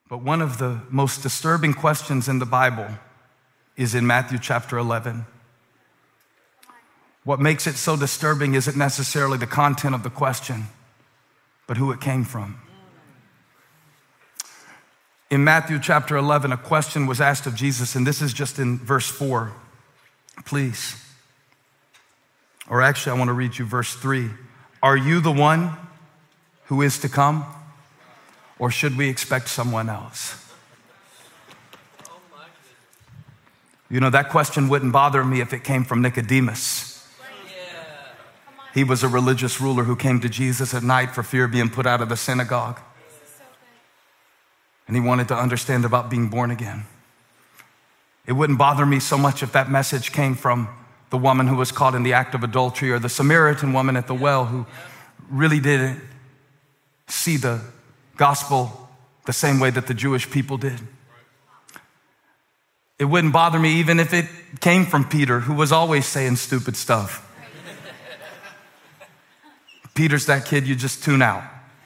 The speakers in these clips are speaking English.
But one of the most disturbing questions in the Bible is in Matthew chapter 11. What makes it so disturbing isn't necessarily the content of the question, but who it came from. In Matthew chapter 11, a question was asked of Jesus, and this is just in verse 4, please. Or actually, I want to read you verse 3. Are you the one who is to come, or should we expect someone else? You know, that question wouldn't bother me if it came from Nicodemus. He was a religious ruler who came to Jesus at night for fear of being put out of the synagogue. And he wanted to understand about being born again. It wouldn't bother me so much if that message came from the woman who was caught in the act of adultery, or the Samaritan woman at the well who really didn't see the gospel the same way that the Jewish people did. It wouldn't bother me even if it came from Peter, who was always saying stupid stuff. Peter's that kid you just tune out.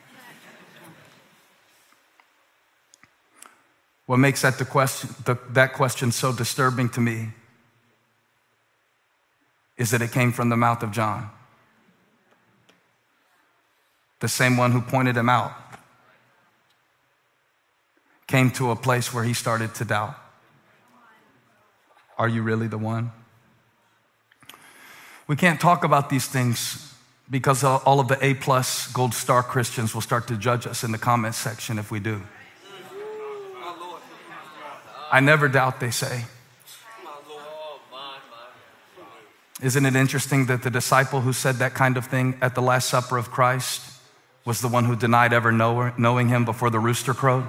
What makes that question so disturbing to me is that it came from the mouth of John, the same one who pointed him out, came to a place where he started to doubt. Are you really the one? We can't talk about these things because all of the A+ gold star Christians will start to judge us in the comment section if we do. I never doubt, they say. Isn't it interesting that the disciple who said that kind of thing at the Last Supper of Christ was the one who denied ever knowing him before the rooster crowed?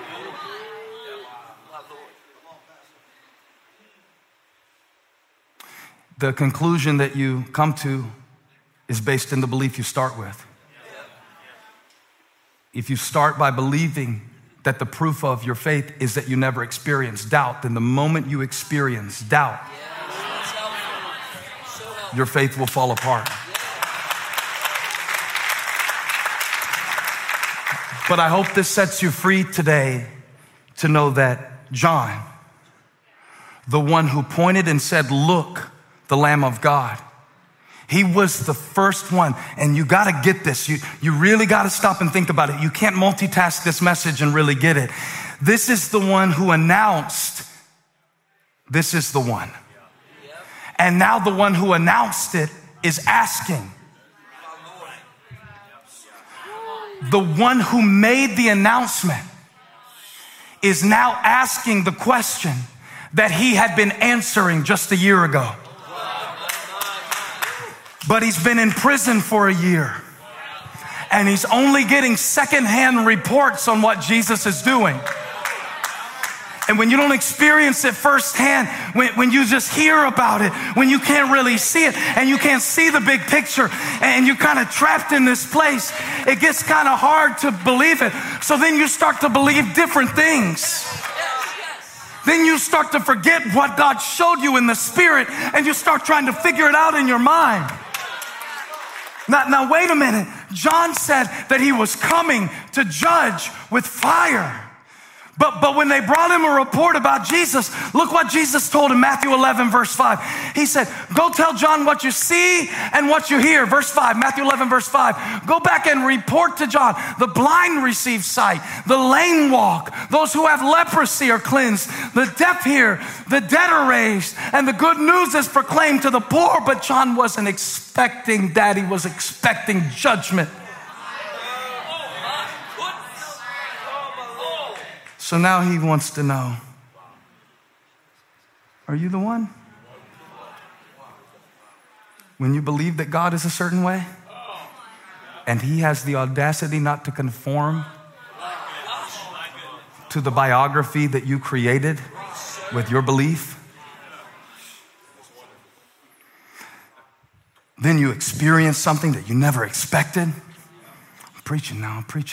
The conclusion that you come to is based in the belief you start with. If you start by believing that the proof of your faith is that you never experience doubt, then the moment you experience doubt, your faith will fall apart. But I hope this sets you free today to know that John, the one who pointed and said, "Look, the Lamb of God," he was the first one. And you got to get this. You really got to stop and think about it. You can't multitask this message and really get it. This is the one who announced, this is the one. And now the one who announced it is asking. The one who made the announcement is now asking the question that he had been answering just a year ago. But he's been in prison for a year, and he's only getting secondhand reports on what Jesus is doing. And when you don't experience it firsthand, when you just hear about it, when you can't really see it, and you can't see the big picture, and you're kind of trapped in this place, it gets kind of hard to believe it. So then you start to believe different things. Then you start to forget what God showed you in the spirit, and you start trying to figure it out in your mind. Now, wait a minute. John said that he was coming to judge with fire. But when they brought him a report about Jesus, look what Jesus told in Matthew 11, verse 5. He said, go tell John what you see and what you hear. Verse 5, Matthew 11, verse 5. Go back and report to John. The blind receive sight. The lame walk. Those who have leprosy are cleansed. The deaf hear. The dead are raised. And the good news is proclaimed to the poor. But John wasn't expecting that. He was expecting judgment. So now he wants to know, are you the one? When you believe that God is a certain way, and he has the audacity not to conform to the biography that you created with your belief, then you experience something that you never expected. I'm preaching.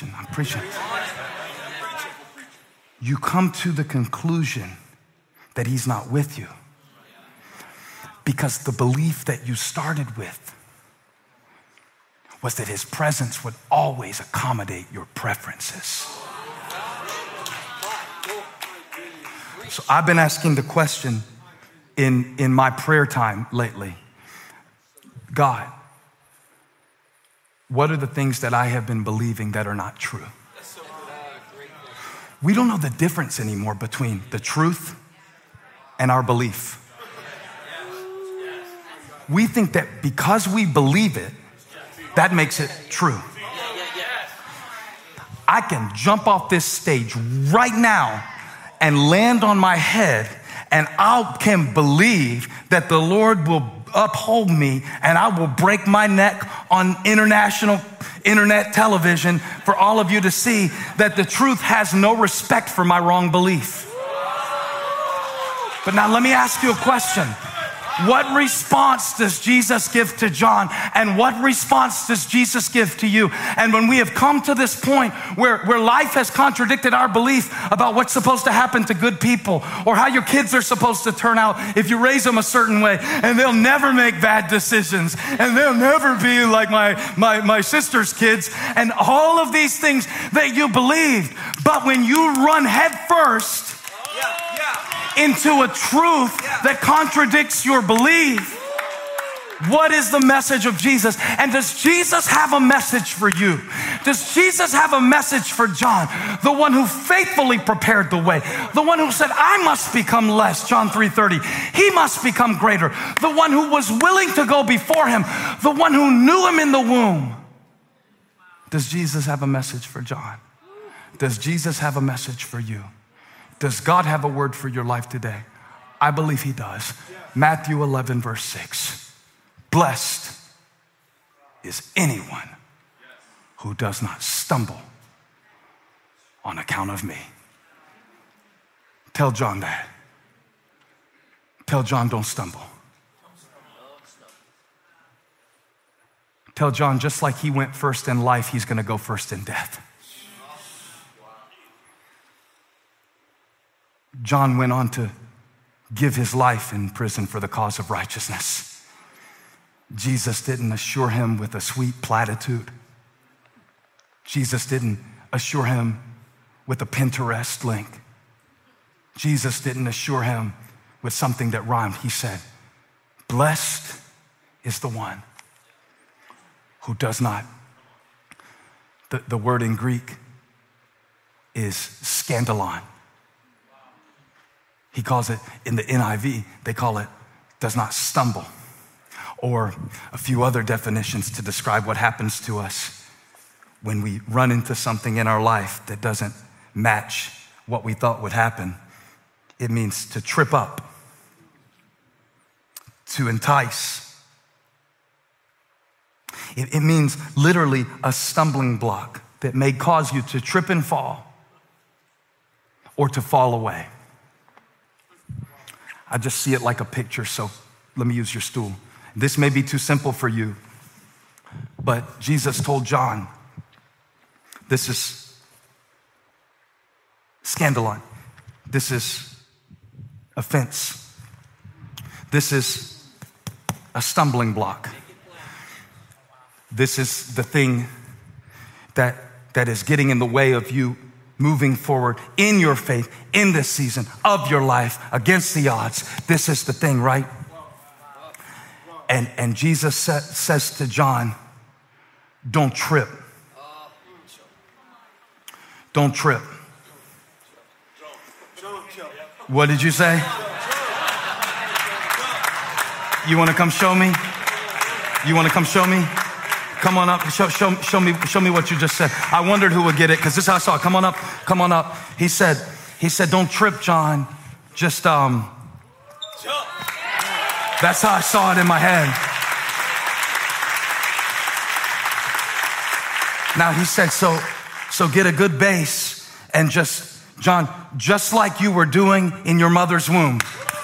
You come to the conclusion that he's not with you because the belief that you started with was that his presence would always accommodate your preferences. So I've been asking the question in my prayer time lately, God, what are the things that I have been believing that are not true? We don't know the difference anymore between the truth and our belief. We think that because we believe it, that makes it true. I can jump off this stage right now and land on my head, and I can believe that the Lord will uphold me, and I will break my neck on international internet television for all of you to see that the truth has no respect for my wrong belief. But now let me ask you a question. What response does Jesus give to John? And what response does Jesus give to you? And when we have come to this point where life has contradicted our belief about what's supposed to happen to good people, or how your kids are supposed to turn out if you raise them a certain way, and they'll never make bad decisions, and they'll never be like my sister's kids, and all of these things that you believed. But when you run headfirst into a truth that contradicts your belief, what is the message of Jesus? And does Jesus have a message for you? Does Jesus have a message for John, the one who faithfully prepared the way, the one who said, I must become less, John 3:30. He must become greater, the one who was willing to go before him, the one who knew him in the womb. Does Jesus have a message for John? Does Jesus have a message for you? Does God have a word for your life today? I believe he does. Matthew 11, verse 6. Blessed is anyone who does not stumble on account of me. Tell John that. Tell John, don't stumble. Tell John, just like he went first in life, he's going to go first in death. John went on to give his life in prison for the cause of righteousness. Jesus didn't assure him with a sweet platitude. Jesus didn't assure him with a Pinterest link. Jesus didn't assure him with something that rhymed. He said, blessed is the one who does not. The word in Greek is scandalon. He calls it, in the NIV, they call it, does not stumble. Or a few other definitions to describe what happens to us when we run into something in our life that doesn't match what we thought would happen. It means to trip up, to entice. It means literally a stumbling block that may cause you to trip and fall or to fall away. I just see it like a picture, so let me use your stool. This may be too simple for you, but Jesus told John, this is scandalon. This is offense. This is a stumbling block. This is the thing that is getting in the way of you moving forward in your faith, in this season of your life, against the odds. This is the thing, right? And Jesus says to John, don't trip. Don't trip. What did you say? You want to come show me? You want to come show me? Come on up, show me what you just said. I wondered who would get it, because this is how I saw it. Come on up. He said, don't trip, John. Just, that's how I saw it in my head. Now he said, so get a good base and just, John, just like you were doing in your mother's womb.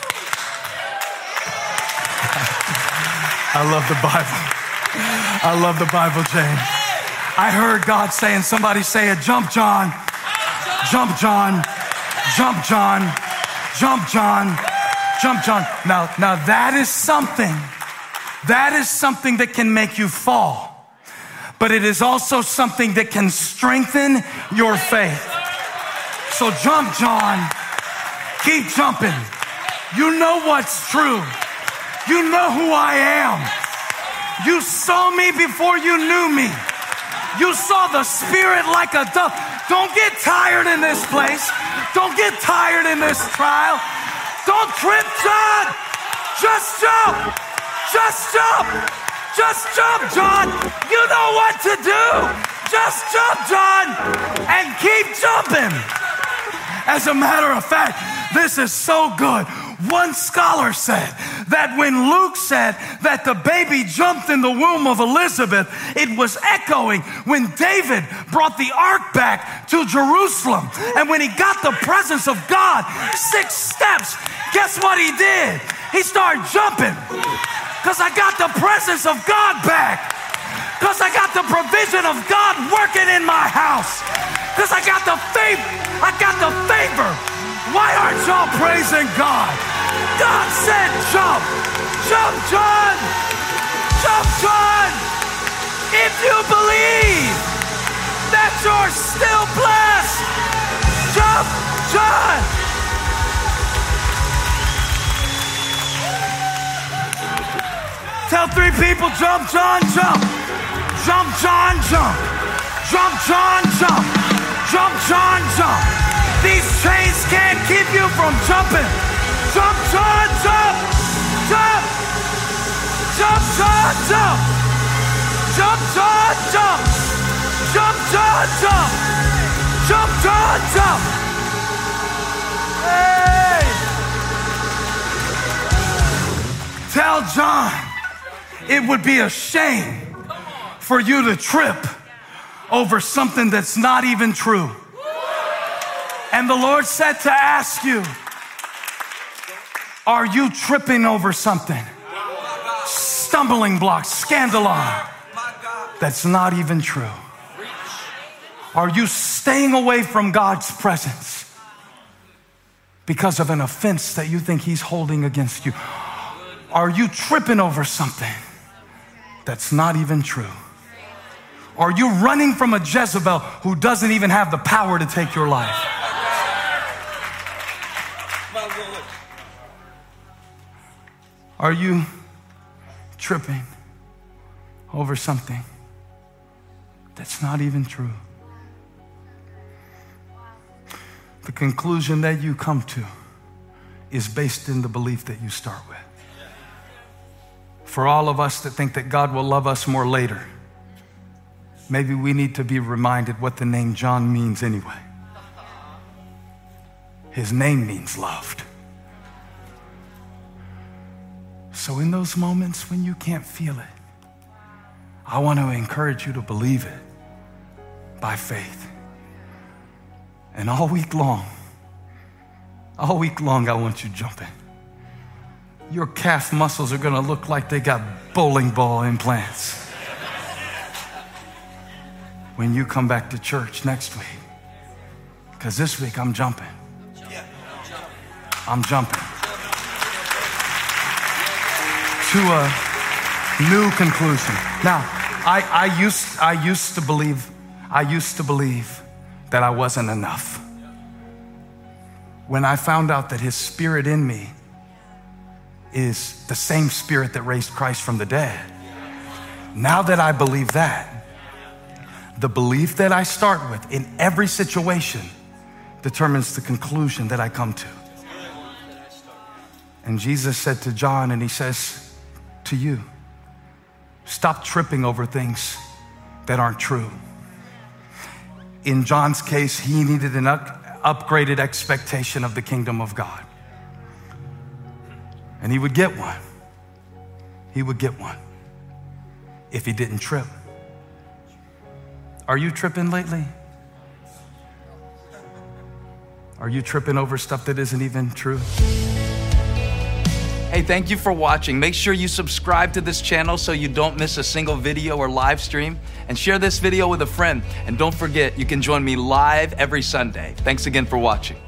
I love the Bible. I love the Bible, James. I heard God saying, somebody say it, jump, John. Jump, John. Jump, John. Jump, John. Jump, John. Now that is something that can make you fall, but it is also something that can strengthen your faith. So jump, John. Keep jumping. You know what's true. You know who I am. You saw me before you knew me. You saw the Spirit like a dove. Don't get tired in this place. Don't get tired in this trial. Don't trip, John. Just jump. Just jump. Just jump, John. You know what to do. Just jump, John, and keep jumping. As a matter of fact, this is so good. One scholar said that when Luke said that the baby jumped in the womb of Elizabeth, it was echoing when David brought the ark back to Jerusalem. And when he got the presence of God, 6 steps, guess what he did? He started jumping. Because I got the presence of God back. Because I got the provision of God working in my house. Because I got the faith. I got the favor. Why aren't y'all praising God? God said jump. Jump, John. Jump, John. If you believe that you're still blessed, jump, John. Tell 3 people, jump, John, jump. Jump, John, jump. Jump, John, jump. Jump, John, jump. These chains can't keep you from jumping. Jump, John, jump. Jump. Jump, John, jump. Jump, John, jump. Jump, John, jump. Jump, John, jump. Hey. Tell John it would be a shame for you to trip over something that's not even true. And the Lord said to ask you, are you tripping over something? Stumbling blocks, scandalon, that's not even true. Are you staying away from God's presence because of an offense that you think He's holding against you? Are you tripping over something that's not even true? Are you running from a Jezebel who doesn't even have the power to take your life? Are you tripping over something that's not even true? The conclusion that you come to is based in the belief that you start with. For all of us that think that God will love us more later, maybe we need to be reminded what the name John means anyway. His name means loved. So in those moments when you can't feel it, I want to encourage you to believe it by faith. And all week long, I want you jumping. Your calf muscles are going to look like they got bowling ball implants when you come back to church next week. Because this week I'm jumping. I'm jumping to a new conclusion. Now, I used to believe that I wasn't enough. When I found out that His Spirit in me is the same Spirit that raised Christ from the dead. Now that I believe that, the belief that I start with in every situation determines the conclusion that I come to. And Jesus said to John, and He says to you, stop tripping over things that aren't true. In John's case, he needed an upgraded expectation of the kingdom of God. And he would get one. He would get one if he didn't trip. Are you tripping lately? Are you tripping over stuff that isn't even true? Hey, thank you for watching. Make sure you subscribe to this channel so you don't miss a single video or live stream, and share this video with a friend. And don't forget, you can join me live every Sunday. Thanks again for watching.